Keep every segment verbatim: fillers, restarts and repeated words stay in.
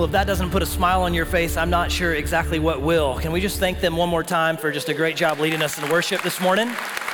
Well, if that doesn't put a smile on your face, I'm not sure exactly what will. Can we just thank them one more time for just a great job leading us in worship this morning?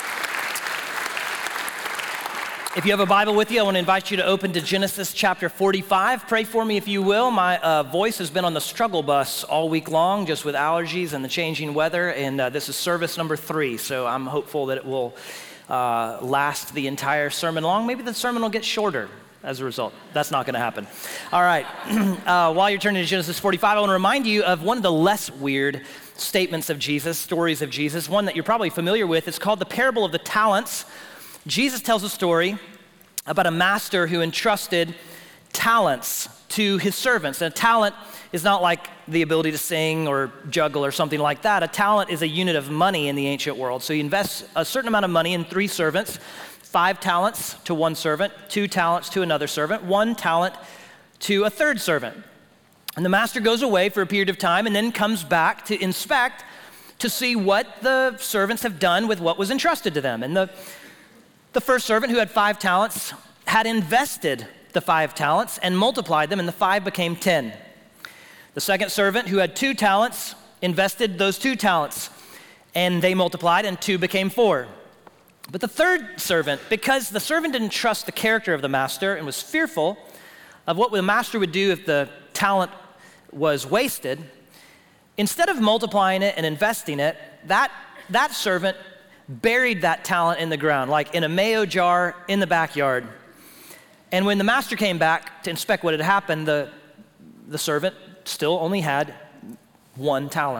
If you have a Bible with you, I want to invite you to open to Genesis chapter forty-five. Pray for me if you will. My uh, voice has been on the struggle bus all week long, just with allergies and the changing weather, and uh, this is service number three, so I'm hopeful that it will uh, last the entire sermon long. Maybe the sermon will get shorter as a result. That's not going to happen. All right, uh, while you're turning to Genesis forty-five, I want to remind you of one of the less weird statements of Jesus, stories of Jesus, one that you're probably familiar with. It's called the parable of the talents. Jesus tells a story about a master who entrusted talents to his servants. And a talent is not like the ability to sing or juggle or something like that. A talent is a unit of money in the ancient world. So he invests a certain amount of money in three servants, five talents to one servant, two talents to another servant, one talent to a third servant. And the master goes away for a period of time and then comes back to inspect to see what the servants have done with what was entrusted to them. And the The first servant, who had five talents, had invested the five talents and multiplied them, and the five became ten. The second servant, who had two talents, invested those two talents, and they multiplied, and two became four. But the third servant, because the servant didn't trust the character of the master and was fearful of what the master would do if the talent was wasted, instead of multiplying it and investing it, that, that servant buried that talent in the ground, like in a mayo jar in the backyard. And when the master came back to inspect what had happened, the, the servant still only had one talent.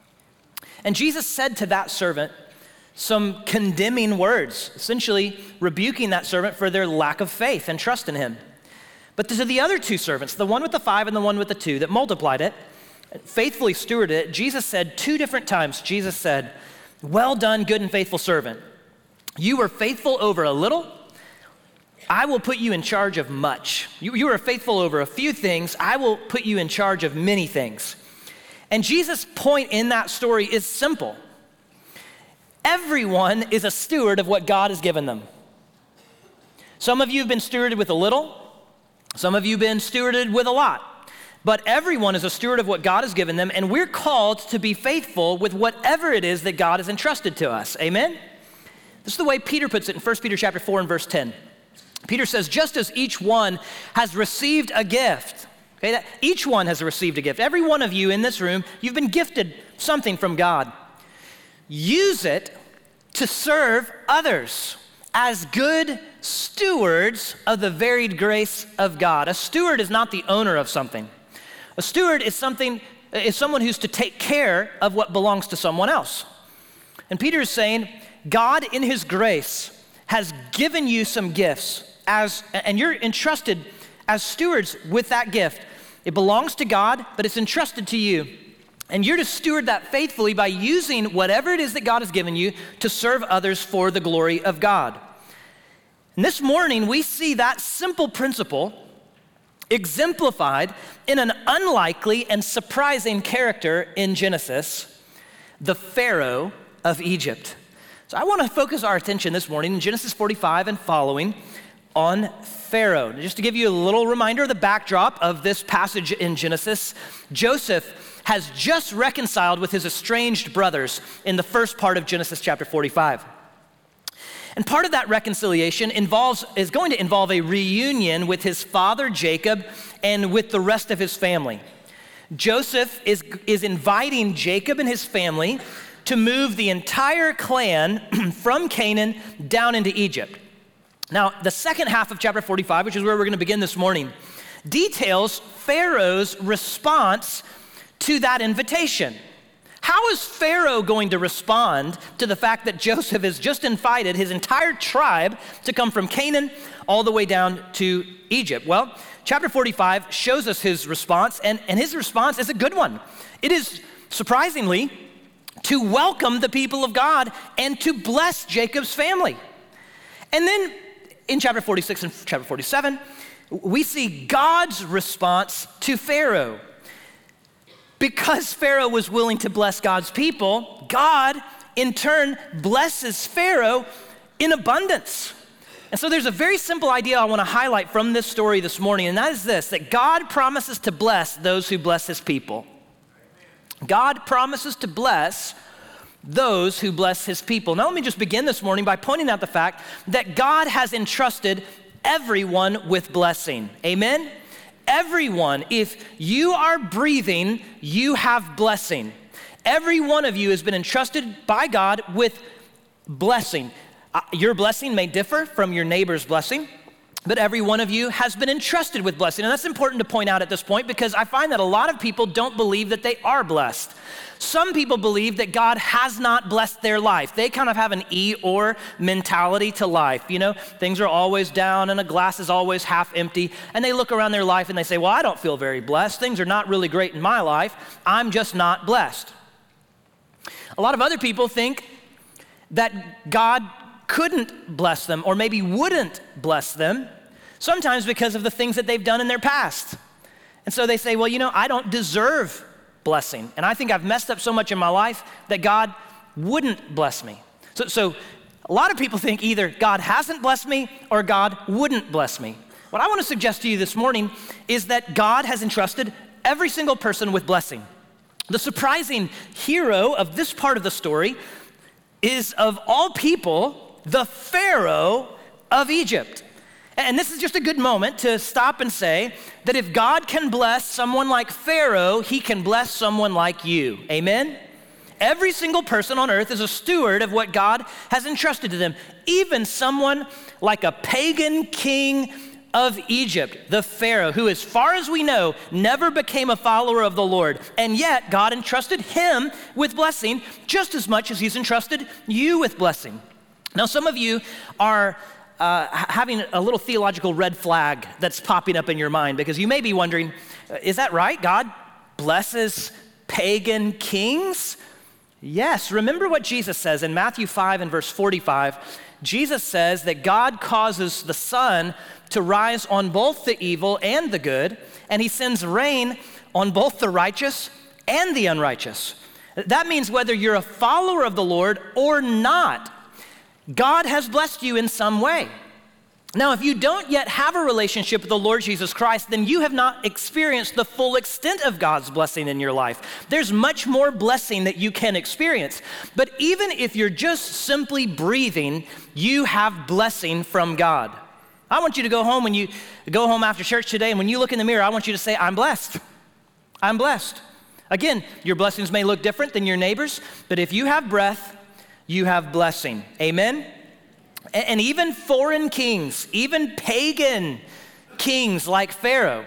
And Jesus said to that servant some condemning words, essentially rebuking that servant for their lack of faith and trust in him. But to the other two servants, the one with the five and the one with the two that multiplied it, faithfully stewarded it, Jesus said two different times, Jesus said, "Well done, good and faithful servant. You were faithful over a little. I will put you in charge of much. You, you were faithful over a few things. I will put you in charge of many things." And Jesus' point in that story is simple. Everyone is a steward of what God has given them. Some of you have been stewarded with a little. Some of you have been stewarded with a lot. But everyone is a steward of what God has given them, and we're called to be faithful with whatever it is that God has entrusted to us. Amen? This is the way Peter puts it in First Peter chapter four and verse ten. Peter says, just as each one has received a gift, okay, that each one has received a gift. Every one of you in this room, you've been gifted something from God. Use it to serve others as good stewards of the varied grace of God. A steward is not the owner of something. A steward is something is someone who's to take care of what belongs to someone else. And Peter is saying, God in his grace has given you some gifts as and you're entrusted as stewards with that gift. It belongs to God, but it's entrusted to you. And you're to steward that faithfully by using whatever it is that God has given you to serve others for the glory of God. And this morning, we see that simple principle exemplified in an unlikely and surprising character in Genesis, the Pharaoh of Egypt. So I want to focus our attention this morning in Genesis forty-five and following on Pharaoh. Just to give you a little reminder of the backdrop of this passage in Genesis, Joseph has just reconciled with his estranged brothers in the first part of Genesis chapter forty-five. And part of that reconciliation involves is going to involve a reunion with his father Jacob and with the rest of his family. Joseph is, is inviting Jacob and his family to move the entire clan from Canaan down into Egypt. Now, the second half of chapter forty-five, which is where we're going to begin this morning, details Pharaoh's response to that invitation. How is Pharaoh going to respond to the fact that Joseph has just invited his entire tribe to come from Canaan all the way down to Egypt? Well, chapter forty-five shows us his response, and, and his response is a good one. It is, surprisingly, to welcome the people of God and to bless Jacob's family. And then in chapter forty-six and chapter forty-seven, we see God's response to Pharaoh. Because Pharaoh was willing to bless God's people, God in turn blesses Pharaoh in abundance. And so there's a very simple idea I want to highlight from this story this morning, and that is this, that God promises to bless those who bless his people. God promises to bless those who bless his people. Now let me just begin this morning by pointing out the fact that God has entrusted everyone with blessing. Amen? Everyone, if you are breathing, you have blessing. Every one of you has been entrusted by God with blessing. Uh, your blessing may differ from your neighbor's blessing, but every one of you has been entrusted with blessing. And that's important to point out at this point because I find that a lot of people don't believe that they are blessed. Some people believe that God has not blessed their life. They kind of have an Eeyore mentality to life. You know, things are always down and a glass is always half empty. And they look around their life and they say, well, I don't feel very blessed. Things are not really great in my life. I'm just not blessed. A lot of other people think that God couldn't bless them or maybe wouldn't bless them, sometimes because of the things that they've done in their past. And so they say, well, you know, I don't deserve blessing. And I think I've messed up so much in my life that God wouldn't bless me. So, so a lot of people think either God hasn't blessed me or God wouldn't bless me. What I want to suggest to you this morning is that God has entrusted every single person with blessing. The surprising hero of this part of the story is, of all people, the Pharaoh of Egypt. And this is just a good moment to stop and say that if God can bless someone like Pharaoh, he can bless someone like you. Amen? Every single person on earth is a steward of what God has entrusted to them. Even someone like a pagan king of Egypt, the Pharaoh, who, as far as we know, never became a follower of the Lord. And yet God entrusted him with blessing just as much as he's entrusted you with blessing. Now, some of you are uh, having a little theological red flag that's popping up in your mind because you may be wondering, is that right? God blesses pagan kings? Yes. Remember what Jesus says in Matthew five and verse forty-five. Jesus says that God causes the sun to rise on both the evil and the good, and he sends rain on both the righteous and the unrighteous. That means whether you're a follower of the Lord or not, God has blessed you in some way. Now, if you don't yet have a relationship with the Lord Jesus Christ, then you have not experienced the full extent of God's blessing in your life. There's much more blessing that you can experience. But even if you're just simply breathing, you have blessing from God. I want you to go home when you go home after church today, and when you look in the mirror, I want you to say, I'm blessed. I'm blessed. Again, your blessings may look different than your neighbors, but if you have breath, you have blessing. Amen? And even foreign kings, even pagan kings like Pharaoh,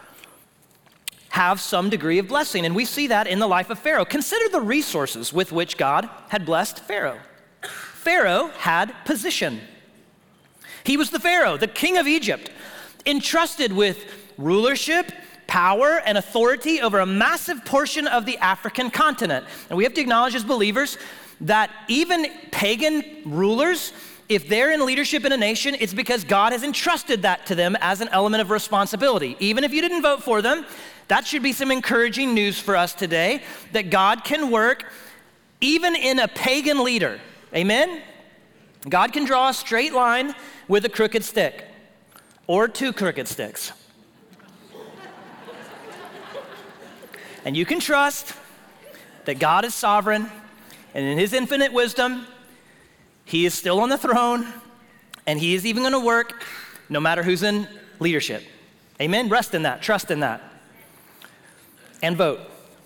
have some degree of blessing. And we see that in the life of Pharaoh. Consider the resources with which God had blessed Pharaoh. Pharaoh had position. He was the Pharaoh, the king of Egypt, entrusted with rulership, power, and authority over a massive portion of the African continent. And we have to acknowledge as believers that even pagan rulers, if they're in leadership in a nation, it's because God has entrusted that to them as an element of responsibility. Even if you didn't vote for them, that should be some encouraging news for us today, that God can work even in a pagan leader. Amen? God can draw a straight line with a crooked stick, or two crooked sticks. And you can trust that God is sovereign, and in his infinite wisdom, he is still on the throne, and he is even gonna work no matter who's in leadership. Amen? Rest in that, trust in that. And vote.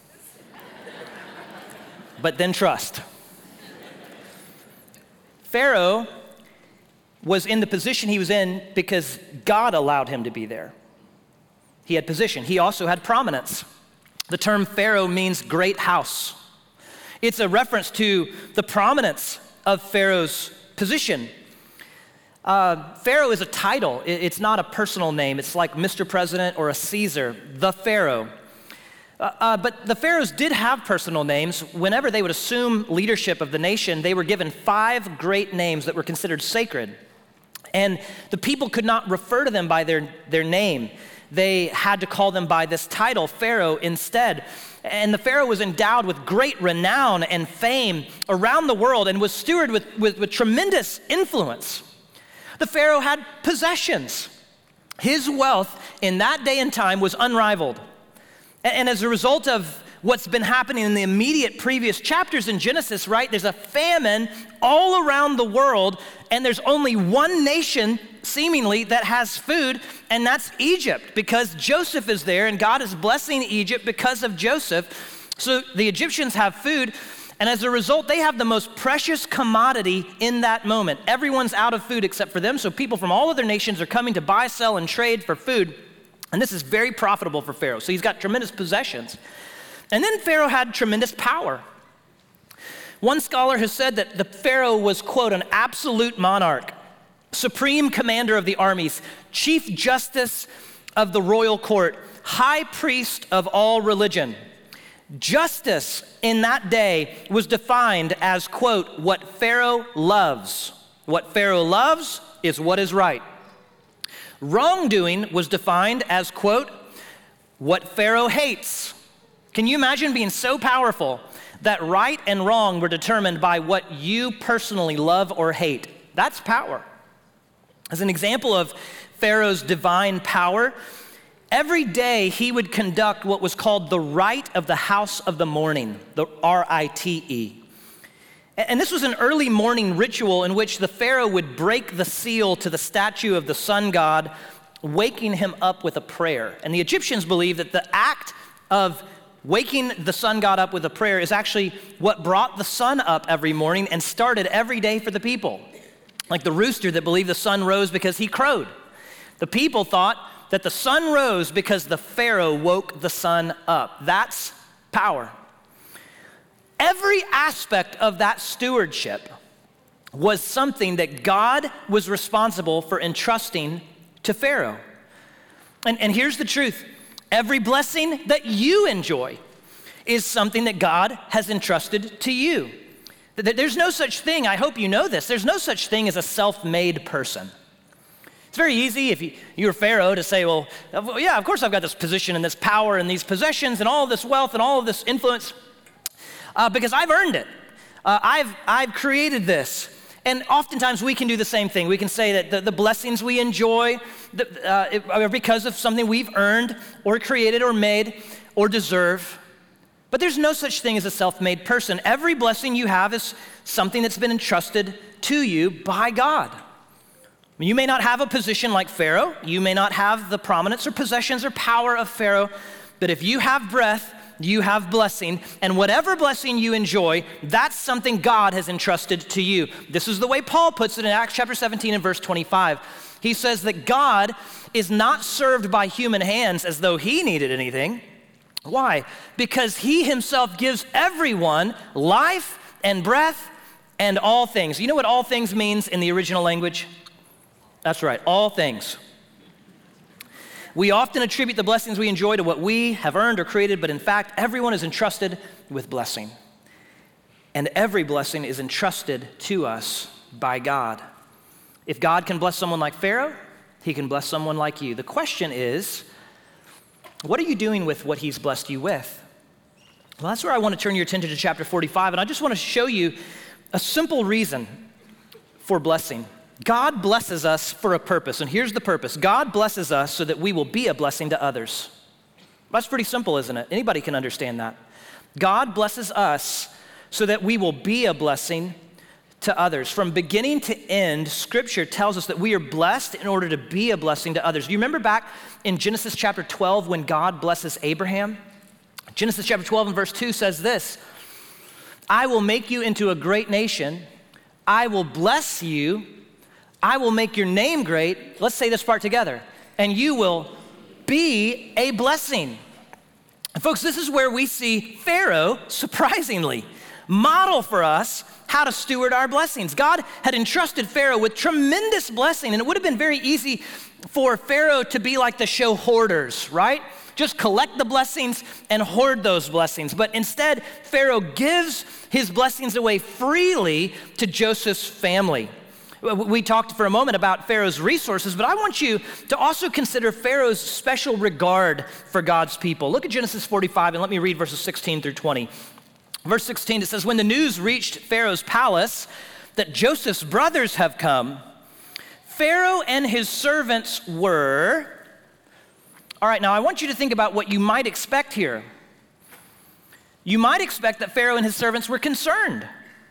But then trust. Pharaoh was in the position he was in because God allowed him to be there. He had position. He also had prominence. The term Pharaoh means great house. It's a reference to the prominence of Pharaoh's position. Uh, Pharaoh is a title. It's not a personal name. It's like Mister President or a Caesar, the Pharaoh. Uh, uh, but the pharaohs did have personal names. Whenever they would assume leadership of the nation, they were given five great names that were considered sacred. And the people could not refer to them by their, their name. They had to call them by this title, Pharaoh, instead. And the Pharaoh was endowed with great renown and fame around the world and was stewarded with, with, with tremendous influence. The Pharaoh had possessions. His wealth in that day and time was unrivaled. And as a result of what's been happening in the immediate previous chapters in Genesis, right? There's a famine all around the world, and there's only one nation, seemingly, that has food, and that's Egypt, because Joseph is there, and God is blessing Egypt because of Joseph. So the Egyptians have food, and as a result, they have the most precious commodity in that moment. Everyone's out of food except for them, so people from all other nations are coming to buy, sell, and trade for food, and this is very profitable for Pharaoh. So he's got tremendous possessions. And then Pharaoh had tremendous power. One scholar has said that the Pharaoh was, quote, an absolute monarch, supreme commander of the armies, chief justice of the royal court, high priest of all religion. Justice in that day was defined as, quote, what Pharaoh loves. What Pharaoh loves is what is right. Wrongdoing was defined as, quote, what Pharaoh hates. Can you imagine being so powerful that right and wrong were determined by what you personally love or hate? That's power. As an example of Pharaoh's divine power, every day he would conduct what was called the rite of the house of the morning, the R I T E. And this was an early morning ritual in which the Pharaoh would break the seal to the statue of the sun god, waking him up with a prayer. And the Egyptians believed that the act of waking the sun god up with a prayer is actually what brought the sun up every morning and started every day for the people. Like the rooster that believed the sun rose because he crowed. The people thought that the sun rose because the Pharaoh woke the sun up. That's power. Every aspect of that stewardship was something that God was responsible for entrusting to Pharaoh. And, and here's the truth. Every blessing that you enjoy is something that God has entrusted to you. There's no such thing, I hope you know this, there's no such thing as a self-made person. It's very easy if you, you're Pharaoh to say, well, yeah, of course I've got this position and this power and these possessions and all of this wealth and all of this influence uh, because I've earned it. Uh, I've, I've created this. And oftentimes we can do the same thing. We can say that the, the blessings we enjoy the, uh, are because of something we've earned or created or made or deserve. But there's no such thing as a self-made person. Every blessing you have is something that's been entrusted to you by God. You may not have a position like Pharaoh. You may not have the prominence or possessions or power of Pharaoh. But if you have breath, you have blessing, and whatever blessing you enjoy, that's something God has entrusted to you. This is the way Paul puts it in Acts chapter seventeen and verse twenty-five. He says that God is not served by human hands as though he needed anything. Why? Because he himself gives everyone life and breath and all things. You know what all things means in the original language? That's right, all things. We often attribute the blessings we enjoy to what we have earned or created, but in fact, everyone is entrusted with blessing. And every blessing is entrusted to us by God. If God can bless someone like Pharaoh, he can bless someone like you. The question is, what are you doing with what he's blessed you with? Well, that's where I want to turn your attention to chapter forty-five, and I just want to show you a simple reason for blessing. God blesses us for a purpose, and here's the purpose. God blesses us so that we will be a blessing to others. That's pretty simple, isn't it? Anybody can understand that. God blesses us so that we will be a blessing to others. From beginning to end, Scripture tells us that we are blessed in order to be a blessing to others. Do you remember back in Genesis chapter twelve when God blesses Abraham? Genesis chapter twelve and verse two says this, I will make you into a great nation. I will bless you. I will make your name great. Let's say this part together. And you will be a blessing. And folks, this is where we see Pharaoh, surprisingly, model for us how to steward our blessings. God had entrusted Pharaoh with tremendous blessing, and it would have been very easy for Pharaoh to be like the show hoarders, right? Just collect the blessings and hoard those blessings. But instead, Pharaoh gives his blessings away freely to Joseph's family. We talked for a moment about Pharaoh's resources, but I want you to also consider Pharaoh's special regard for God's people. Look at Genesis forty-five, and let me read verses sixteen through twenty. Verse sixteen, it says, when the news reached Pharaoh's palace that Joseph's brothers have come, Pharaoh and his servants were, all right, now I want you to think about what you might expect here. You might expect that Pharaoh and his servants were concerned.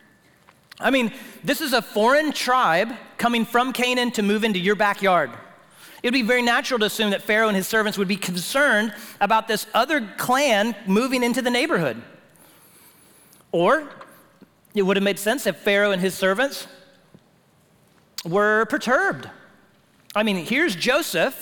I mean, this is a foreign tribe coming from Canaan to move into your backyard. It would be very natural to assume that Pharaoh and his servants would be concerned about this other clan moving into the neighborhood. Or it would have made sense if Pharaoh and his servants were perturbed. I mean, here's Joseph,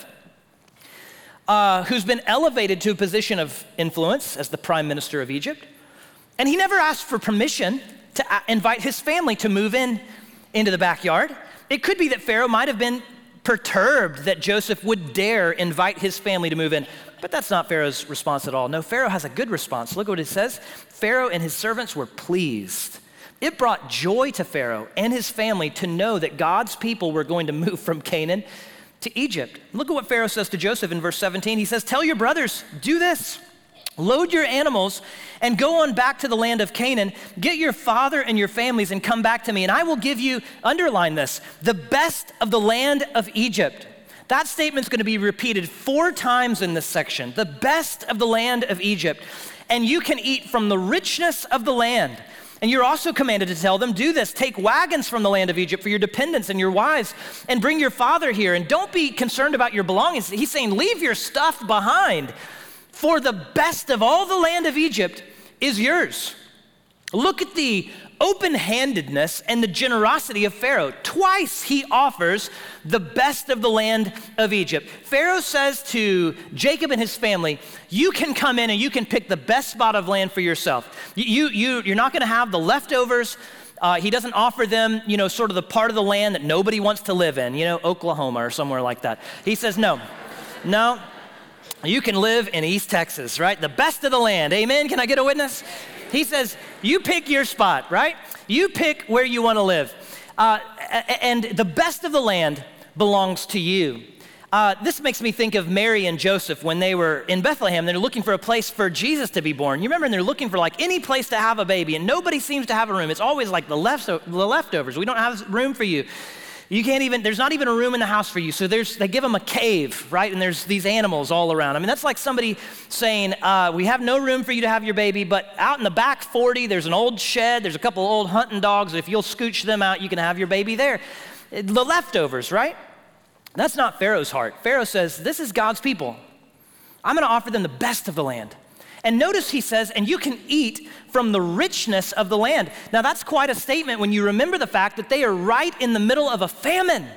uh, who's been elevated to a position of influence as the prime minister of Egypt, and he never asked for permission to a- invite his family to move in into the backyard. It could be that Pharaoh might have been perturbed that Joseph would dare invite his family to move in, but that's not Pharaoh's response at all. No, Pharaoh has a good response. Look what it says. Pharaoh and his servants were pleased. It brought joy to Pharaoh and his family to know that God's people were going to move from Canaan to Egypt. Look at what Pharaoh says to Joseph in verse seventeen. He says, tell your brothers, do this. Load your animals and go on back to the land of Canaan. Get your father and your families and come back to me, and I will give you, underline this, the best of the land of Egypt. That statement's going to be repeated four times in this section. The best of the land of Egypt. And you can eat from the richness of the land. And you're also commanded to tell them, do this, take wagons from the land of Egypt for your dependents and your wives, and bring your father here. And don't be concerned about your belongings. He's saying, leave your stuff behind, for the best of all the land of Egypt is yours. Look at the open-handedness and the generosity of Pharaoh. Twice he offers the best of the land of Egypt. Pharaoh says to Jacob and his family, you can come in and you can pick the best spot of land for yourself. You, you, you're not gonna have the leftovers. Uh, he doesn't offer them, you know, sort of the part of the land that nobody wants to live in, you know, Oklahoma or somewhere like that. He says, no, no, you can live in East Texas, right? The best of the land, amen? Can I get a witness? He says, you pick your spot, right? You pick where you want to live. Uh, and the best of the land belongs to you. Uh, this makes me think of Mary and Joseph when they were in Bethlehem. They're looking for a place for Jesus to be born. You remember, and they're looking for like any place to have a baby, and nobody seems to have a room. It's always like the, left, the leftovers. We don't have room for you. You can't even, there's not even a room in the house for you. So there's, they give them a cave, right? And there's these animals all around. I mean, that's like somebody saying, uh, we have no room for you to have your baby, but out in the back forty, there's an old shed, there's a couple of old hunting dogs. If you'll scooch them out, you can have your baby there. The leftovers, right? That's not Pharaoh's heart. Pharaoh says, this is God's people. I'm gonna offer them the best of the land. And notice he says, and you can eat from the richness of the land. Now that's quite a statement when you remember the fact that they are right in the middle of a famine.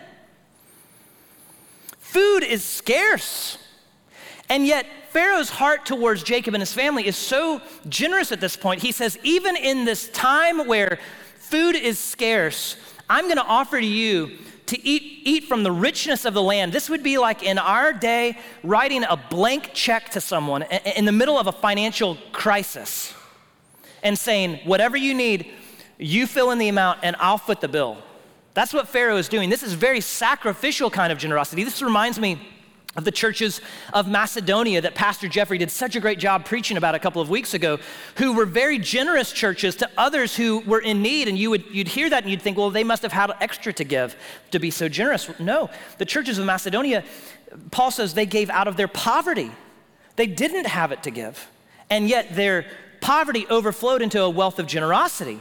Food is scarce. And yet Pharaoh's heart towards Jacob and his family is so generous at this point. He says, even in this time where food is scarce, I'm gonna offer to you to eat, eat from the richness of the land. This would be like in our day, writing a blank check to someone in the middle of a financial crisis and saying, whatever you need, you fill in the amount and I'll foot the bill. That's what Pharaoh is doing. This is very sacrificial kind of generosity. This reminds me of the churches of Macedonia that Pastor Jeffrey did such a great job preaching about a couple of weeks ago, who were very generous churches to others who were in need. And you would, you'd hear that and you'd think, well, they must have had extra to give to be so generous. No, the churches of Macedonia, Paul says they gave out of their poverty. They didn't have it to give. And yet their poverty overflowed into a wealth of generosity.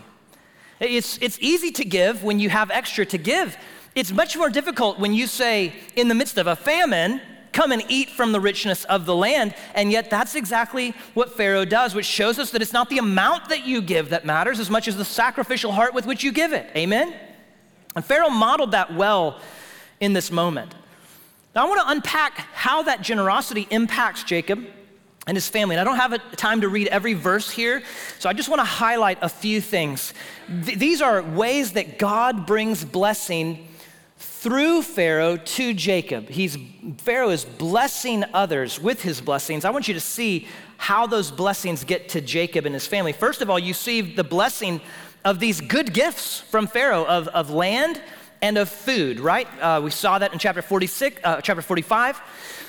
It's, it's easy to give when you have extra to give. It's much more difficult when you say, in the midst of a famine, come and eat from the richness of the land. And yet that's exactly what Pharaoh does, which shows us that it's not the amount that you give that matters as much as the sacrificial heart with which you give it. Amen? And Pharaoh modeled that well in this moment. Now I want to unpack how that generosity impacts Jacob and his family. And I don't have time to read every verse here, so I just want to highlight a few things. Th- these are ways that God brings blessing through Pharaoh to Jacob. He's, Pharaoh is blessing others with his blessings. I want you to see how those blessings get to Jacob and his family. First of all, you see the blessing of these good gifts from Pharaoh of, of land and of food, right? Uh, we saw that in chapter forty-six, uh, chapter forty-five.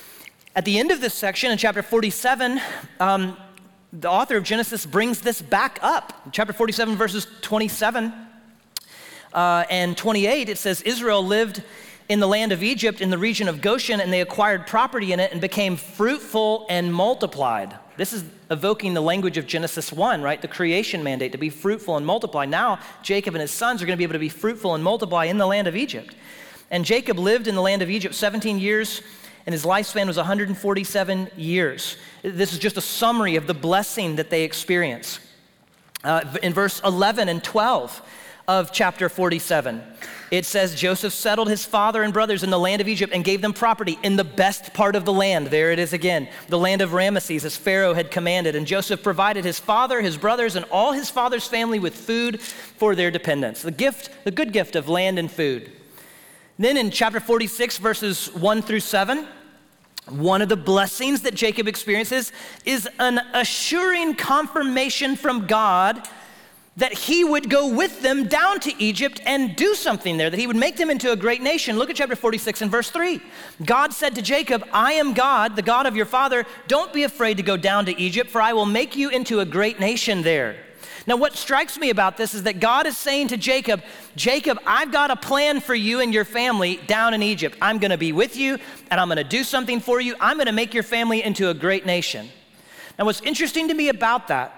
At the end of this section, in chapter forty-seven, um, the author of Genesis brings this back up. In chapter forty-seven, verses twenty-seven uh, and twenty-eight, it says, Israel lived in the land of Egypt in the region of Goshen, and they acquired property in it and became fruitful and multiplied. This is evoking the language of Genesis one, right? The creation mandate to be fruitful and multiply. Now, Jacob and his sons are going to be able to be fruitful and multiply in the land of Egypt. And Jacob lived in the land of Egypt seventeen years, and his lifespan was one hundred forty-seven years. This is just a summary of the blessing that they experience. Uh, in verse eleven and twelve of chapter forty-seven, it says, Joseph settled his father and brothers in the land of Egypt and gave them property in the best part of the land. There it is again, the land of Ramesses, as Pharaoh had commanded. And Joseph provided his father, his brothers, and all his father's family with food for their dependents. The gift, the good gift of land and food. Then in chapter forty-six, verses one through seven, one of the blessings that Jacob experiences is an assuring confirmation from God that he would go with them down to Egypt and do something there, that he would make them into a great nation. Look at chapter forty-six and verse three. God said to Jacob, I am God, the God of your father. Don't be afraid to go down to Egypt, for I will make you into a great nation there. Now, what strikes me about this is that God is saying to Jacob, Jacob, I've got a plan for you and your family down in Egypt. I'm going to be with you, and I'm going to do something for you. I'm going to make your family into a great nation. Now, what's interesting to me about that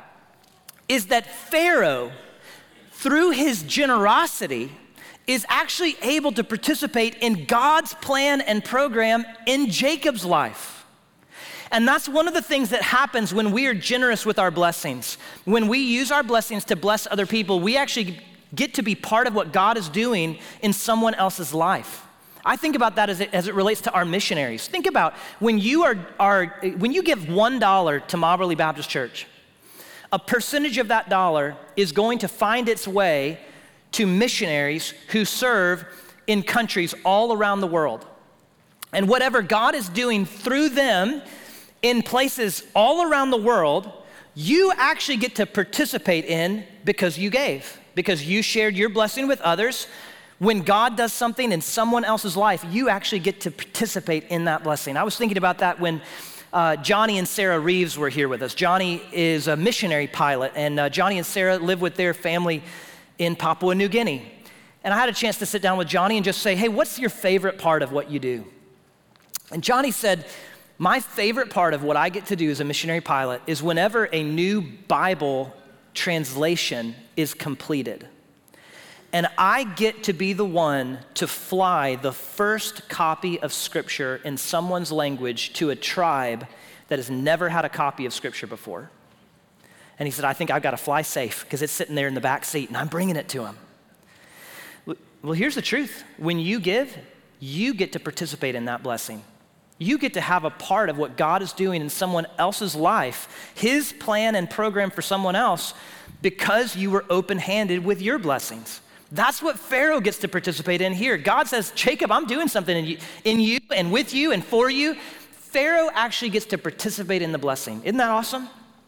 is that Pharaoh, through his generosity, is actually able to participate in God's plan and program in Jacob's life. And that's one of the things that happens when we are generous with our blessings. When we use our blessings to bless other people, we actually get to be part of what God is doing in someone else's life. I think about that as it, as it relates to our missionaries. Think about when you are, are when you give one dollar to Moberly Baptist Church, a percentage of that dollar is going to find its way to missionaries who serve in countries all around the world. And whatever God is doing through them in places all around the world, you actually get to participate in because you gave, because you shared your blessing with others. When God does something in someone else's life, you actually get to participate in that blessing. I was thinking about that when uh, Johnny and Sarah Reeves were here with us. Johnny is a missionary pilot, and uh, Johnny and Sarah live with their family in Papua New Guinea. And I had a chance to sit down with Johnny and just say, hey, what's your favorite part of what you do? And Johnny said, my favorite part of what I get to do as a missionary pilot is whenever a new Bible translation is completed. And I get to be the one to fly the first copy of Scripture in someone's language to a tribe that has never had a copy of Scripture before. And he said, I think I've got to fly safe because it's sitting there in the back seat and I'm bringing it to him. Well, here's the truth. When you give, you get to participate in that blessing. You get to have a part of what God is doing in someone else's life, his plan and program for someone else, because you were open-handed with your blessings. That's what Pharaoh gets to participate in here. God says, Jacob, I'm doing something in you, in you and with you and for you. Pharaoh actually gets to participate in the blessing. Isn't that awesome?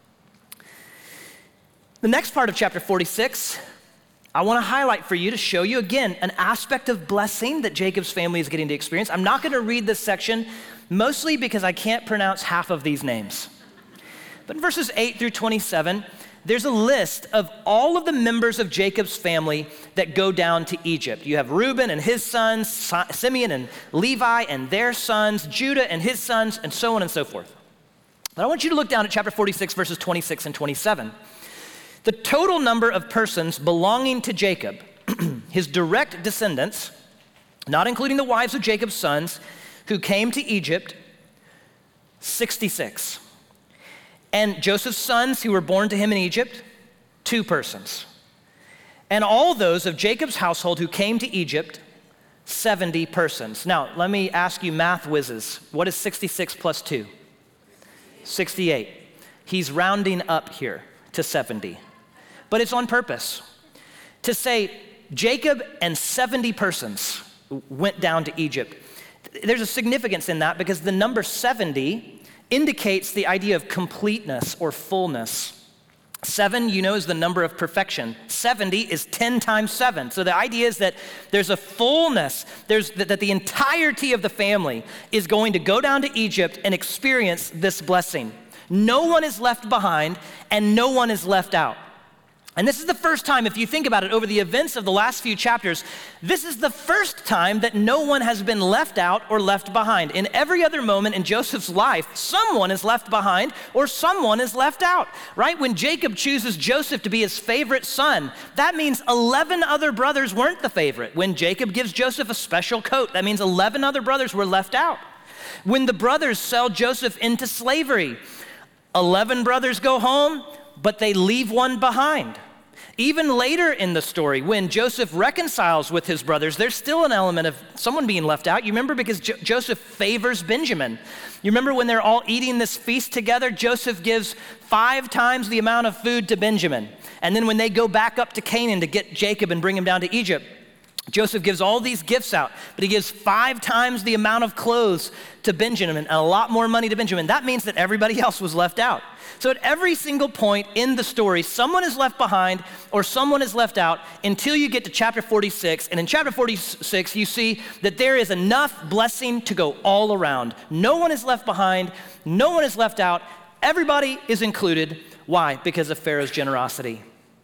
The next part of chapter forty-six, I want to highlight for you to show you again an aspect of blessing that Jacob's family is getting to experience. I'm not going to read this section, mostly because I can't pronounce half of these names. But in verses eight through twenty-seven, there's a list of all of the members of Jacob's family that go down to Egypt. You have Reuben and his sons, Simeon and Levi and their sons, Judah and his sons, and so on and so forth. But I want you to look down at chapter forty-six, verses twenty-six and twenty-seven. The total number of persons belonging to Jacob, his direct descendants, not including the wives of Jacob's sons, who came to Egypt, sixty-six. And Joseph's sons who were born to him in Egypt, two persons. And all those of Jacob's household who came to Egypt, seventy persons. Now, let me ask you math whizzes. What is sixty-six plus two? sixty-eight. He's rounding up here to seventy. But it's on purpose. To say Jacob and seventy persons went down to Egypt. There's a significance in that because the number seventy indicates the idea of completeness or fullness. Seven, you know, is the number of perfection. seventy is ten times seven. So the idea is that there's a fullness, there's that, that the entirety of the family is going to go down to Egypt and experience this blessing. No one is left behind and no one is left out. And this is the first time, if you think about it, over the events of the last few chapters, this is the first time that no one has been left out or left behind. In every other moment in Joseph's life, someone is left behind or someone is left out, right? When Jacob chooses Joseph to be his favorite son, that means eleven other brothers weren't the favorite. When Jacob gives Joseph a special coat, that means eleven other brothers were left out. When the brothers sell Joseph into slavery, eleven brothers go home, but they leave one behind. Even later in the story, when Joseph reconciles with his brothers, there's still an element of someone being left out. You remember, because Jo- Joseph favors Benjamin. You remember when they're all eating this feast together, Joseph gives five times the amount of food to Benjamin. And then when they go back up to Canaan to get Jacob and bring him down to Egypt, Joseph gives all these gifts out, but he gives five times the amount of clothes to Benjamin and a lot more money to Benjamin. That means that everybody else was left out. So at every single point in the story, someone is left behind or someone is left out until you get to chapter forty-six. And in chapter forty-six, you see that there is enough blessing to go all around. No one is left behind. No one is left out. Everybody is included. Why? Because of Pharaoh's generosity.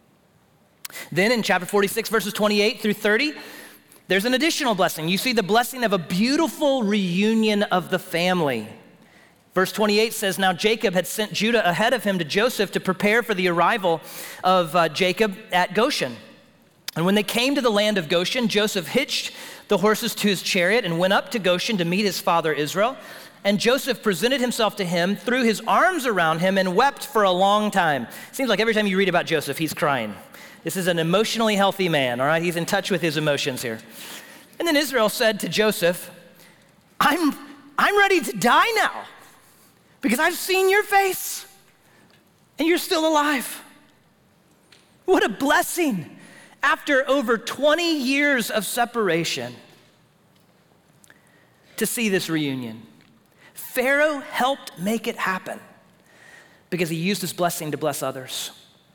Then in chapter forty-six, verses twenty-eight through thirty, there's an additional blessing. You see the blessing of a beautiful reunion of the family. Verse twenty-eight says, now Jacob had sent Judah ahead of him to Joseph to prepare for the arrival of uh, Jacob at Goshen. And when they came to the land of Goshen, Joseph hitched the horses to his chariot and went up to Goshen to meet his father Israel. And Joseph presented himself to him, threw his arms around him, and wept for a long time. Seems like every time you read about Joseph, he's crying. This is an emotionally healthy man, all right? He's in touch with his emotions here. And then Israel said to Joseph, I'm, I'm ready to die now because I've seen your face and you're still alive. What a blessing after over twenty years of separation to see this reunion. Pharaoh helped make it happen because he used his blessing to bless others.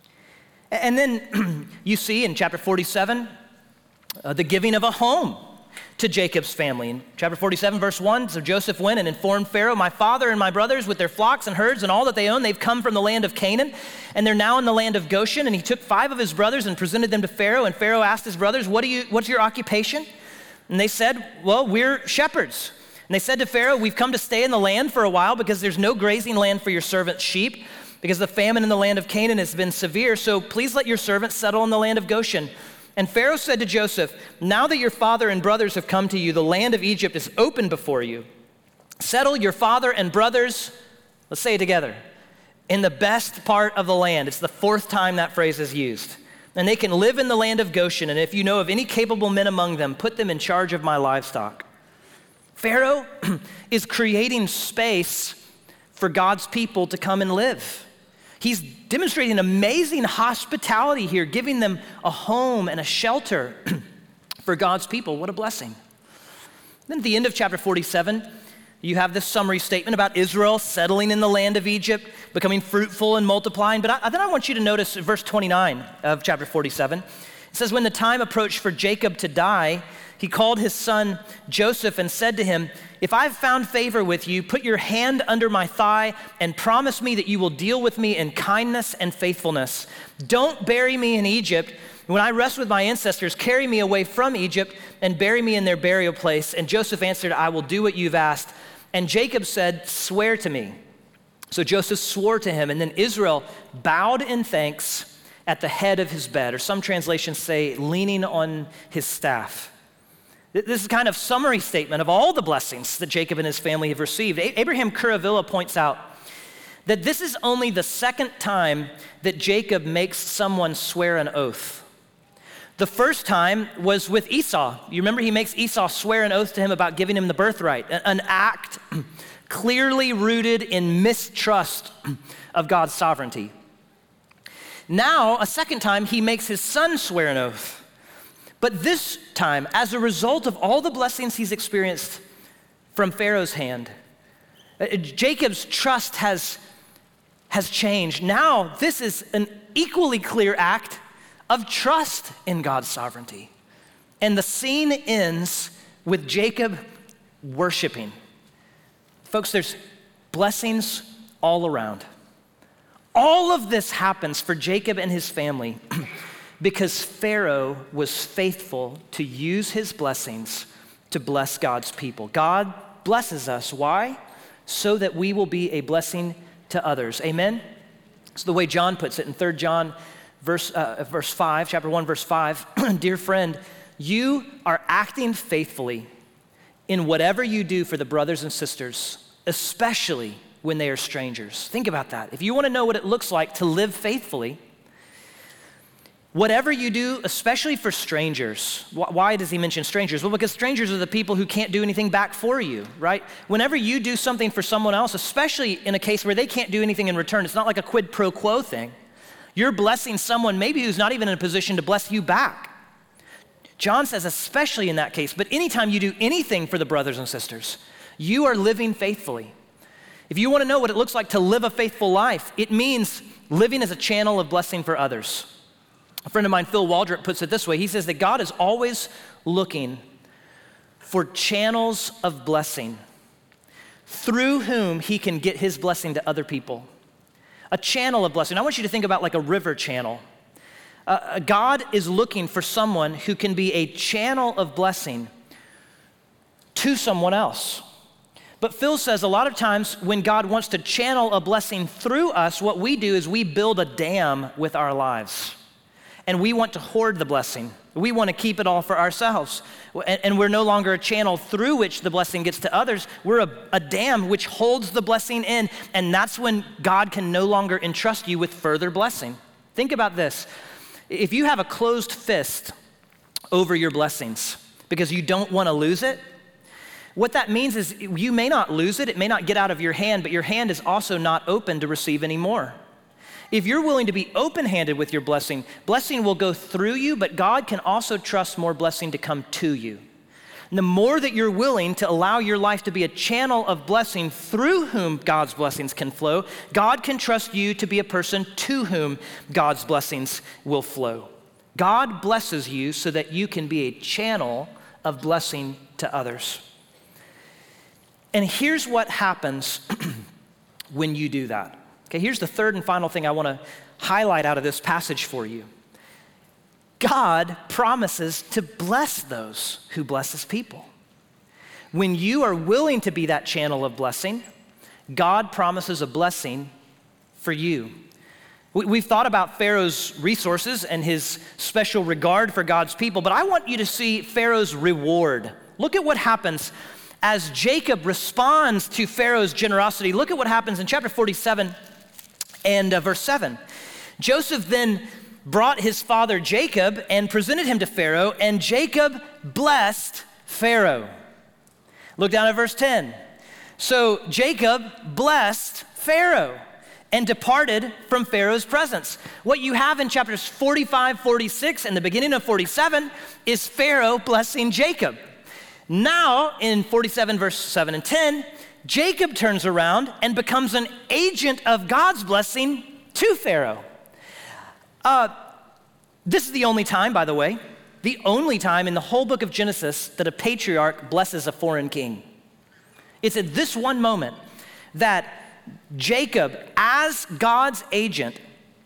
And then you see in chapter forty-seven, uh, the giving of a home to Jacob's family. In chapter forty-seven, verse one, so Joseph went and informed Pharaoh, my father and my brothers with their flocks and herds and all that they own, they've come from the land of Canaan, and they're now in the land of Goshen. And he took five of his brothers and presented them to Pharaoh, and Pharaoh asked his brothers, what do you, what's your occupation? And they said, well, we're shepherds. And they said to Pharaoh, we've come to stay in the land for a while because there's no grazing land for your servant's sheep, because the famine in the land of Canaan has been severe, so please let your servants settle in the land of Goshen. And Pharaoh said to Joseph, now that your father and brothers have come to you, the land of Egypt is open before you. Settle your father and brothers, let's say it together, in the best part of the land. It's the fourth time that phrase is used. And they can live in the land of Goshen, and if you know of any capable men among them, put them in charge of my livestock. Pharaoh is creating space for God's people to come and live. He's demonstrating amazing hospitality here, giving them a home and a shelter for God's people. What a blessing. Then at the end of chapter forty-seven, you have this summary statement about Israel settling in the land of Egypt, becoming fruitful and multiplying. But I, then I want you to notice verse twenty-nine of chapter forty-seven. It says, when the time approached for Jacob to die, he called his son Joseph and said to him, if I've found favor with you, put your hand under my thigh and promise me that you will deal with me in kindness and faithfulness. Don't bury me in Egypt. When I rest with my ancestors, carry me away from Egypt and bury me in their burial place. And Joseph answered, I will do what you've asked. And Jacob said, swear to me. So Joseph swore to him, and then Israel bowed in thanks at the head of his bed, or some translations say leaning on his staff. This is kind of summary statement of all the blessings that Jacob and his family have received. Abraham Kuravilla points out that this is only the second time that Jacob makes someone swear an oath. The first time was with Esau. You remember he makes Esau swear an oath to him about giving him the birthright, an act clearly rooted in mistrust of God's sovereignty. Now, a second time, he makes his son swear an oath. But this time, as a result of all the blessings he's experienced from Pharaoh's hand, Jacob's trust has, has changed. Now, this is an equally clear act of trust in God's sovereignty. And the scene ends with Jacob worshiping. Folks, there's blessings all around. All of this happens for Jacob and his family because Pharaoh was faithful to use his blessings to bless God's people. God blesses us. Why? So that we will be a blessing to others. Amen? It's the way John puts it in Third John verse, uh, verse five, chapter one, verse five. Dear friend, you are acting faithfully in whatever you do for the brothers and sisters, especially when they are strangers. Think about that. If you want to know what it looks like to live faithfully, whatever you do, especially for strangers. Why does he mention strangers? Well, because strangers are the people who can't do anything back for you, right? Whenever you do something for someone else, especially in a case where they can't do anything in return, it's not like a quid pro quo thing. You're blessing someone maybe who's not even in a position to bless you back. John says especially in that case, but anytime you do anything for the brothers and sisters, you are living faithfully. If you want to know what it looks like to live a faithful life, it means living as a channel of blessing for others. A friend of mine, Phil Waldrop, puts it this way. He says that God is always looking for channels of blessing through whom he can get his blessing to other people. A channel of blessing. I want you to think about like a river channel. Uh, God is looking for someone who can be a channel of blessing to someone else. But Phil says a lot of times when God wants to channel a blessing through us, what we do is we build a dam with our lives. And we want to hoard the blessing. We want to keep it all for ourselves. And, and we're no longer a channel through which the blessing gets to others. We're a, a dam which holds the blessing in. And that's when God can no longer entrust you with further blessing. Think about this. If you have a closed fist over your blessings because you don't want to lose it, what that means is you may not lose it, it may not get out of your hand, but your hand is also not open to receive any more. If you're willing to be open-handed with your blessing, blessing will go through you, but God can also trust more blessing to come to you. And the more that you're willing to allow your life to be a channel of blessing through whom God's blessings can flow, God can trust you to be a person to whom God's blessings will flow. God blesses you so that you can be a channel of blessing to others. And here's what happens when you do that. Okay, here's the third and final thing I want to highlight out of this passage for you. God promises to bless those who bless his people. When you are willing to be that channel of blessing, God promises a blessing for you. We've thought about Pharaoh's resources and his special regard for God's people, but I want you to see Pharaoh's reward. Look at what happens as Jacob responds to Pharaoh's generosity. Look at what happens in chapter forty-seven and uh, verse seven. Joseph then brought his father Jacob and presented him to Pharaoh, and Jacob blessed Pharaoh. Look down at verse ten. So Jacob blessed Pharaoh and departed from Pharaoh's presence. What you have in chapters forty-five, forty-six, and the beginning of forty-seven is Pharaoh blessing Jacob. Now, in forty-seven, verse seven and ten, Jacob turns around and becomes an agent of God's blessing to Pharaoh. Uh, this is the only time, by the way, the only time in the whole book of Genesis that a patriarch blesses a foreign king. It's at this one moment that Jacob, as God's agent,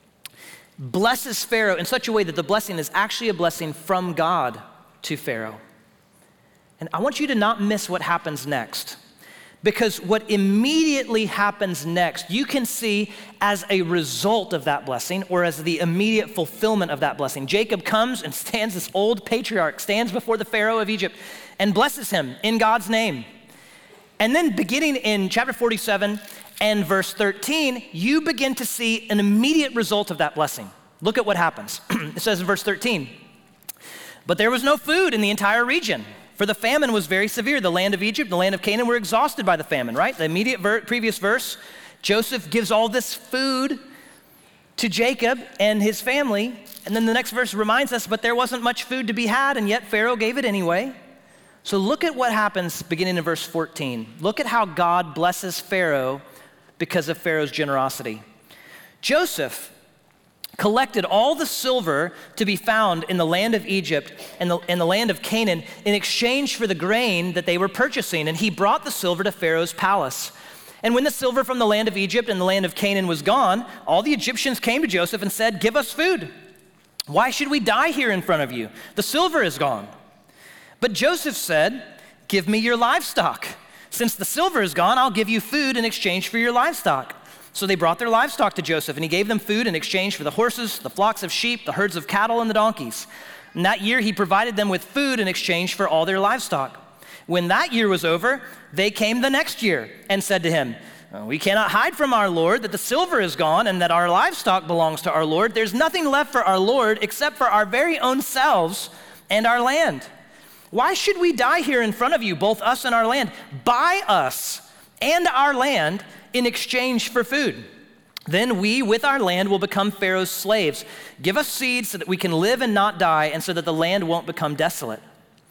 blesses Pharaoh in such a way that the blessing is actually a blessing from God to Pharaoh. And I want you to not miss what happens next, because what immediately happens next, you can see as a result of that blessing or as the immediate fulfillment of that blessing. Jacob comes and stands, this old patriarch, stands before the Pharaoh of Egypt and blesses him in God's name. And then beginning in chapter forty-seven and verse thirteen, you begin to see an immediate result of that blessing. Look at what happens. It says in verse thirteen, but there was no food in the entire region, for the famine was very severe. The land of Egypt, the land of Canaan were exhausted by the famine, right? The immediate ver- previous verse, Joseph gives all this food to Jacob and his family. And then the next verse reminds us, but there wasn't much food to be had, and yet Pharaoh gave it anyway. So look at what happens beginning in verse fourteen. Look at how God blesses Pharaoh because of Pharaoh's generosity. Joseph collected all the silver to be found in the land of Egypt and the, and the land of Canaan in exchange for the grain that they were purchasing. And he brought the silver to Pharaoh's palace. And when the silver from the land of Egypt and the land of Canaan was gone, all the Egyptians came to Joseph and said, "Give us food. Why should we die here in front of you? The silver is gone." But Joseph said, "Give me your livestock. Since the silver is gone, I'll give you food in exchange for your livestock." So they brought their livestock to Joseph, and he gave them food in exchange for the horses, the flocks of sheep, the herds of cattle, and the donkeys. And that year he provided them with food in exchange for all their livestock. When that year was over, they came the next year and said to him, "We cannot hide from our Lord that the silver is gone and that our livestock belongs to our Lord. There's nothing left for our Lord except for our very own selves and our land. Why should we die here in front of you, both us and our land? Buy us and our land in exchange for food. Then we, with our land, will become Pharaoh's slaves. Give us seed so that we can live and not die, and so that the land won't become desolate."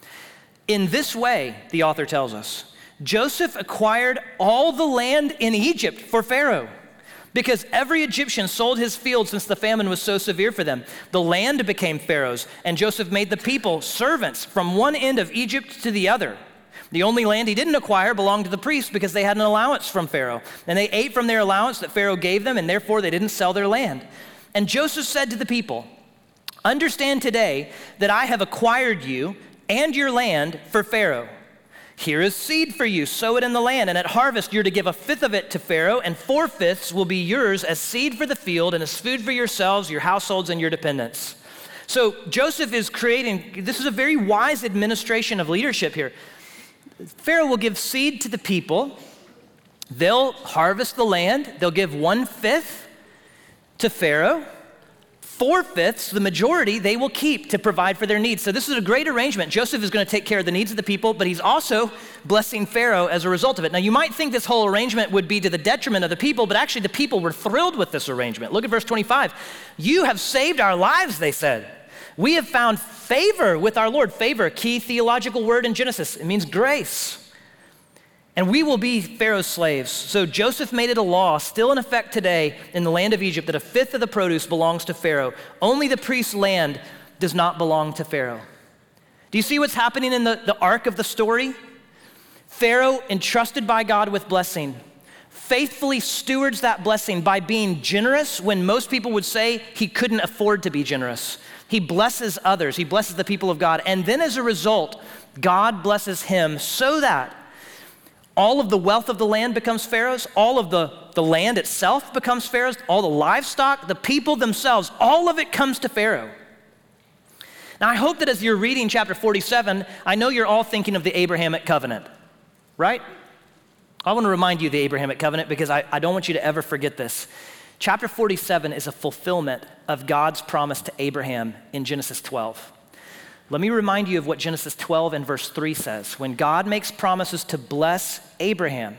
In this way, the author tells us, Joseph acquired all the land in Egypt for Pharaoh, because every Egyptian sold his field since the famine was so severe for them. The land became Pharaoh's, and Joseph made the people servants from one end of Egypt to the other. The only land he didn't acquire belonged to the priests because they had an allowance from Pharaoh, and they ate from their allowance that Pharaoh gave them, and therefore they didn't sell their land. And Joseph said to the people, "Understand today that I have acquired you and your land for Pharaoh. Here is seed for you, sow it in the land, and at harvest you're to give a fifth of it to Pharaoh, and four-fifths will be yours as seed for the field and as food for yourselves, your households, and your dependents." So Joseph is creating, this is a very wise administration of leadership here. Pharaoh will give seed to the people, they'll harvest the land, they'll give one-fifth to Pharaoh, four-fifths, the majority, they will keep to provide for their needs. So this is a great arrangement. Joseph is going to take care of the needs of the people, but he's also blessing Pharaoh as a result of it. Now, you might think this whole arrangement would be to the detriment of the people, but actually the people were thrilled with this arrangement. Look at verse twenty-five. "You have saved our lives," they said. "We have found favor with our Lord." Favor, a key theological word in Genesis. It means grace. "And we will be Pharaoh's slaves." So Joseph made it a law, still in effect today in the land of Egypt, that a fifth of the produce belongs to Pharaoh. Only the priest's land does not belong to Pharaoh. Do you see what's happening in the, the arc of the story? Pharaoh, entrusted by God with blessing, faithfully stewards that blessing by being generous when most people would say he couldn't afford to be generous. He blesses others, he blesses the people of God, and then as a result, God blesses him so that all of the wealth of the land becomes Pharaoh's, all of the, the land itself becomes Pharaoh's, all the livestock, the people themselves, all of it comes to Pharaoh. Now, I hope that as you're reading chapter forty-seven, I know you're all thinking of the Abrahamic covenant, right? I want to remind you of the Abrahamic covenant because I, I don't want you to ever forget this. Chapter forty-seven is a fulfillment of God's promise to Abraham in Genesis twelve. Let me remind you of what Genesis twelve and verse three says. When God makes promises to bless Abraham,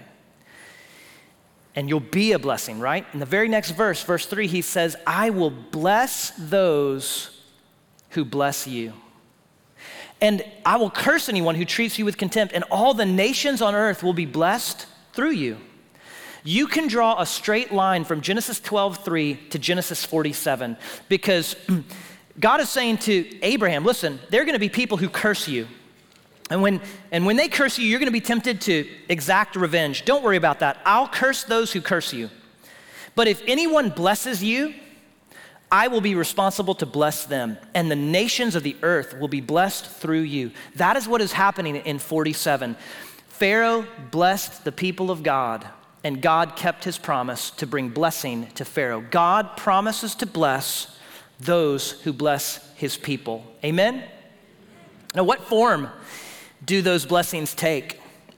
and you'll be a blessing, right? In the very next verse, verse three, he says, "I will bless those who bless you. And I will curse anyone who treats you with contempt, and all the nations on earth will be blessed through you." You can draw a straight line from Genesis twelve three to Genesis forty-seven because God is saying to Abraham, listen, there are going to be people who curse you. And when, and when they curse you, you're going to be tempted to exact revenge. Don't worry about that. I'll curse those who curse you. But if anyone blesses you, I will be responsible to bless them, and the nations of the earth will be blessed through you. That is what is happening in forty-seven. Pharaoh blessed the people of God, and God kept his promise to bring blessing to Pharaoh. God promises to bless those who bless his people. Amen? Now, what form do those blessings take?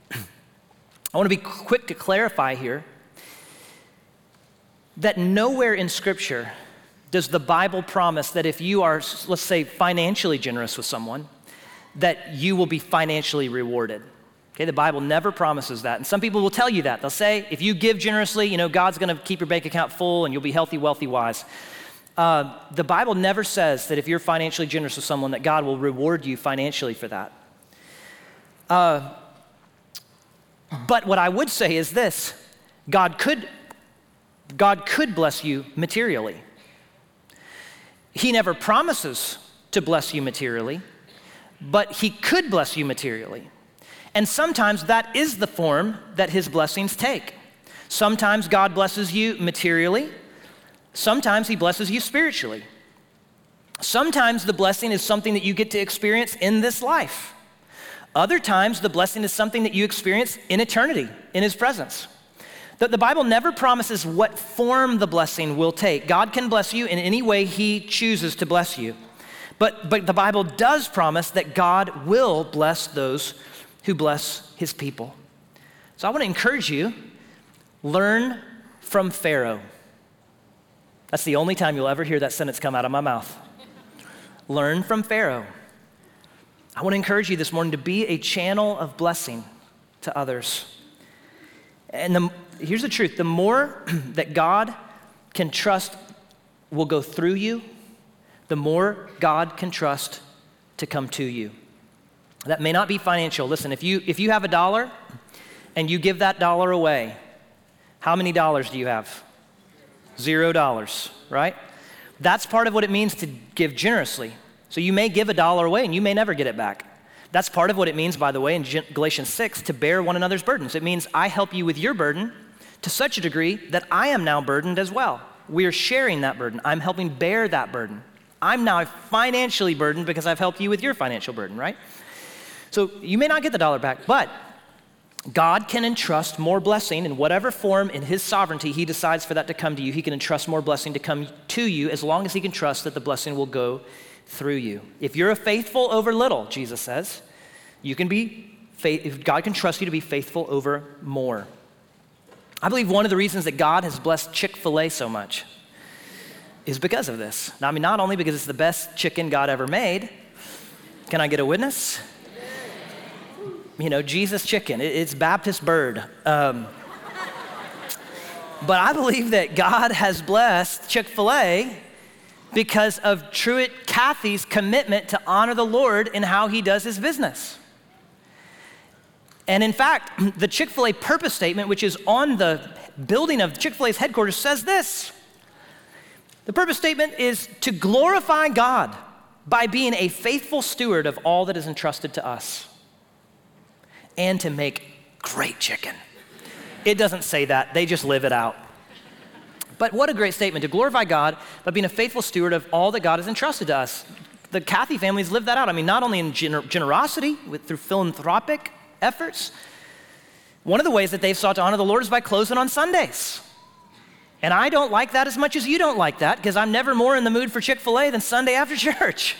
I want to be quick to clarify here that nowhere in Scripture does the Bible promise that if you are, let's say, financially generous with someone, that you will be financially rewarded. Okay, the Bible never promises that. And some people will tell you that. They'll say, if you give generously, you know, God's going to keep your bank account full and you'll be healthy, wealthy, wise. Uh, the Bible never says that if you're financially generous with someone that God will reward you financially for that. Uh, but what I would say is this, God could, God could bless you materially. He never promises to bless you materially, but he could bless you materially. And sometimes that is the form that his blessings take. Sometimes God blesses you materially. Sometimes he blesses you spiritually. Sometimes the blessing is something that you get to experience in this life. Other times the blessing is something that you experience in eternity, in his presence. The, the Bible never promises what form the blessing will take. God can bless you in any way he chooses to bless you. But, but the Bible does promise that God will bless those who bless his people. So I want to encourage you, learn from Pharaoh. That's the only time you'll ever hear that sentence come out of my mouth. Learn from Pharaoh. I want to encourage you this morning to be a channel of blessing to others. And the, here's the truth, the more that God can trust will go through you, the more God can trust to come to you. That may not be financial. Listen, if you if you have a dollar and you give that dollar away, how many dollars do you have? Zero dollars, right? That's part of what it means to give generously. So you may give a dollar away and you may never get it back. That's part of what it means, by the way, in Galatians six, to bear one another's burdens. It means I help you with your burden to such a degree that I am now burdened as well. We are sharing that burden. I'm helping bear that burden. I'm now financially burdened because I've helped you with your financial burden, right? So you may not get the dollar back, but God can entrust more blessing in whatever form in his sovereignty he decides for that to come to you. He can entrust more blessing to come to you as long as he can trust that the blessing will go through you. If you're a faithful over little, Jesus says, you can be, if God can trust you to be faithful over more. I believe one of the reasons that God has blessed Chick-fil-A so much is because of this. Now, I mean, not only because it's the best chicken God ever made. Can I get a witness? You know, Jesus chicken, it's Baptist bird. Um, but I believe that God has blessed Chick-fil-A because of Truett Cathy's commitment to honor the Lord in how he does his business. And in fact, the Chick-fil-A purpose statement, which is on the building of Chick-fil-A's headquarters, says this. The purpose statement is to glorify God by being a faithful steward of all that is entrusted to us and to make great chicken. It doesn't say that, they just live it out. But what a great statement, to glorify God by being a faithful steward of all that God has entrusted to us. The Cathy families live that out. I mean, not only in gener- generosity, with, through philanthropic efforts. One of the ways that they've sought to honor the Lord is by closing on Sundays. And I don't like that as much as you don't like that, because I'm never more in the mood for Chick-fil-A than Sunday after church.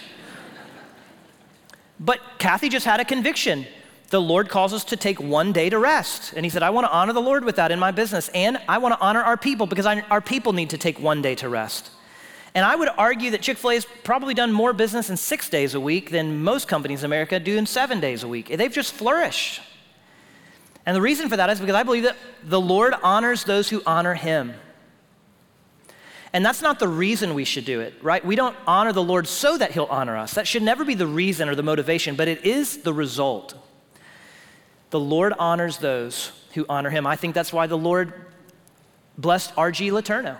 But Cathy just had a conviction. The Lord calls us to take one day to rest. And he said, I want to honor the Lord with that in my business. And I want to honor our people because I, our people need to take one day to rest. And I would argue that Chick-fil-A has probably done more business in six days a week than most companies in America do in seven days a week. They've just flourished. And the reason for that is because I believe that the Lord honors those who honor him. And that's not the reason we should do it, right? We don't honor the Lord so that he'll honor us. That should never be the reason or the motivation, but it is the result. The Lord honors those who honor him. I think that's why the Lord blessed R G Letourneau.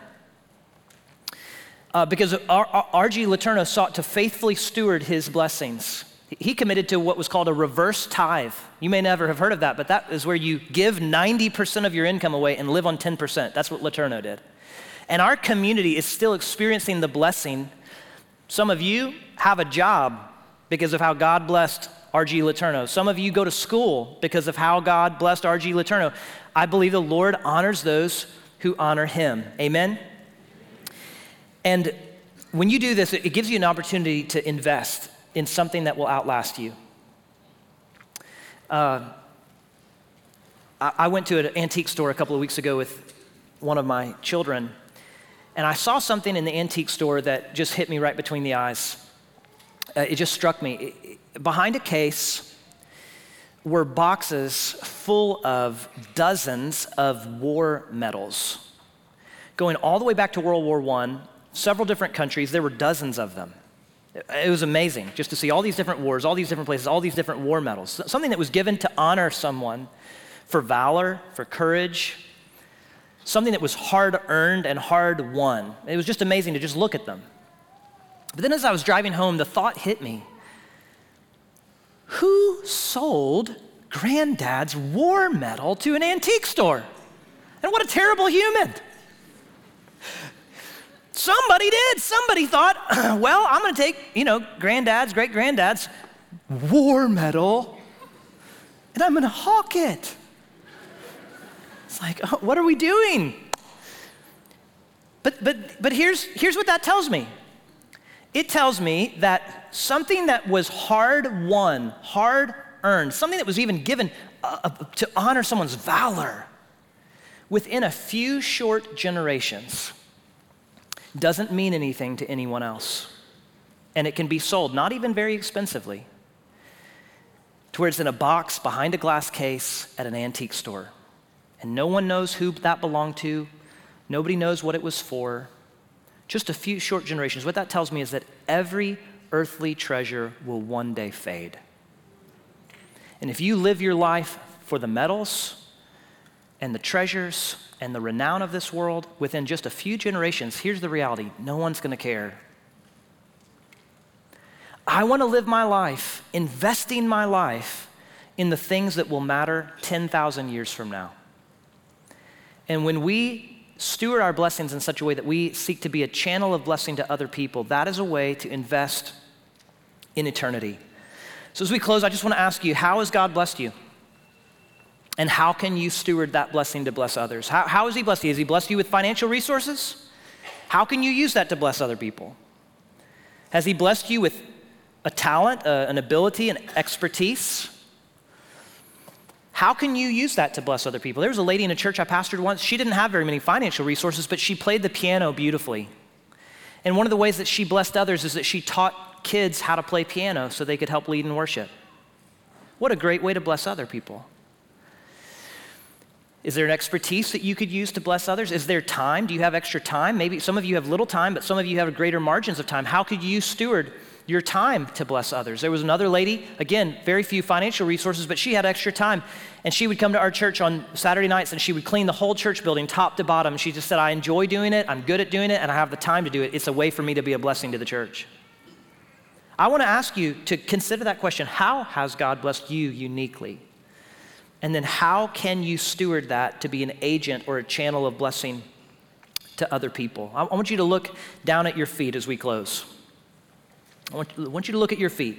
Uh, because R G Letourneau sought to faithfully steward his blessings. He committed to what was called a reverse tithe. You may never have heard of that, but that is where you give ninety percent of your income away and live on ten percent. That's what Letourneau did. And our community is still experiencing the blessing. Some of you have a job because of how God blessed R G Letourneau. Some of you go to school because of how God blessed R G Letourneau. I believe the Lord honors those who honor him. Amen? And when you do this, it gives you an opportunity to invest in something that will outlast you. Uh, I went to an antique store a couple of weeks ago with one of my children, and I saw something in the antique store that just hit me right between the eyes. Uh, it just struck me. Behind a case were boxes full of dozens of war medals, going all the way back to World War One, several different countries. There were dozens of them. It was amazing just to see all these different wars, all these different places, all these different war medals. Something that was given to honor someone for valor, for courage, something that was hard earned and hard won. It was just amazing to just look at them. But then as I was driving home, the thought hit me. Who sold Granddad's war medal to an antique store? And what a terrible human. Somebody did. Somebody thought, well, I'm going to take, you know, granddad's, great-granddad's war medal, and I'm going to hawk it. It's like, oh, what are we doing? But but but here's here's what that tells me. It tells me that something that was hard won, hard earned, something that was even given uh, to honor someone's valor, within a few short generations, doesn't mean anything to anyone else. And it can be sold, not even very expensively, to where it's in a box behind a glass case at an antique store. And no one knows who that belonged to. Nobody knows what it was for. Just a few short generations. What that tells me is that every earthly treasure will one day fade. And if you live your life for the medals and the treasures and the renown of this world, within just a few generations, here's the reality: no one's going to care. I want to live my life, investing my life in the things that will matter ten thousand years from now. And when we steward our blessings in such a way that we seek to be a channel of blessing to other people, that is a way to invest in eternity. So as we close, I just want to ask you, how has God blessed you? And how can you steward that blessing to bless others? How, how has he blessed you? Has he blessed you with financial resources? How can you use that to bless other people? Has he blessed you with a talent, uh, an ability, an expertise? How can you use that to bless other people? There was a lady in a church I pastored once. She didn't have very many financial resources, but she played the piano beautifully. And one of the ways that she blessed others is that she taught kids how to play piano so they could help lead in worship. What a great way to bless other people. Is there an expertise that you could use to bless others? Is there time? Do you have extra time? Maybe some of you have little time, but some of you have greater margins of time. How could you steward your time to bless others? There was another lady, again, very few financial resources, but she had extra time. And she would come to our church on Saturday nights and she would clean the whole church building top to bottom. She just said, I enjoy doing it, I'm good at doing it, and I have the time to do it. It's a way for me to be a blessing to the church. I want to ask you to consider that question. How has God blessed you uniquely? And then how can you steward that to be an agent or a channel of blessing to other people? I want you to look down at your feet as we close. I want, I want you to look at your feet.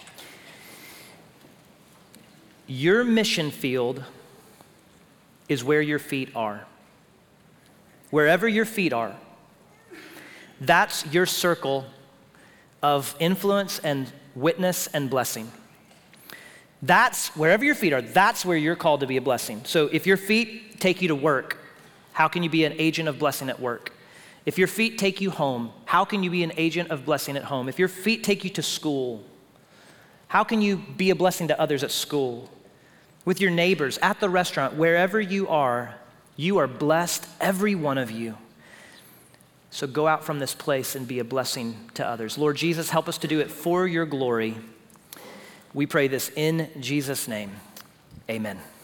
Your mission field is where your feet are. Wherever your feet are, that's your circle of influence and witness and blessing. That's, wherever your feet are, that's where you're called to be a blessing. So if your feet take you to work, how can you be an agent of blessing at work? If your feet take you home, how can you be an agent of blessing at home? If your feet take you to school, how can you be a blessing to others at school? With your neighbors, at the restaurant, wherever you are, you are blessed, every one of you. So go out from this place and be a blessing to others. Lord Jesus, help us to do it for your glory. We pray this in Jesus' name. Amen.